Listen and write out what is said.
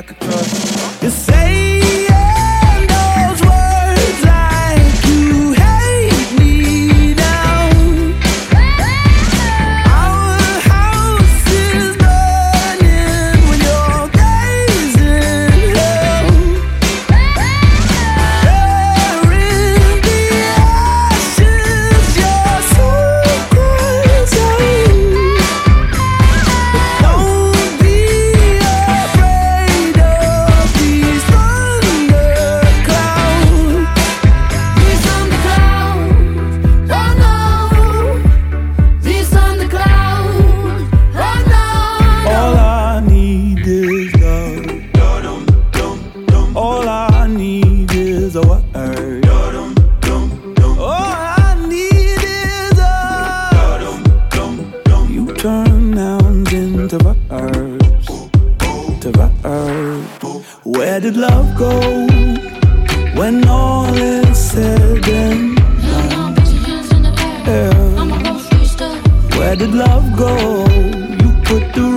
could trust. You say those words like you hate me now. Our house is burning when you're gazing hell. There in the ashes, your soul cries out. Don't be afraid of these thunderclouds. These thunderclouds, oh no. These thunderclouds, oh no. All I need is love. All I need is a word. All I need is a. You turn nouns into verbs. To verbs. Where did love go when all is said and done? Put your hands in the air. Yeah. I'ma go freestyle. Where did love go? You put the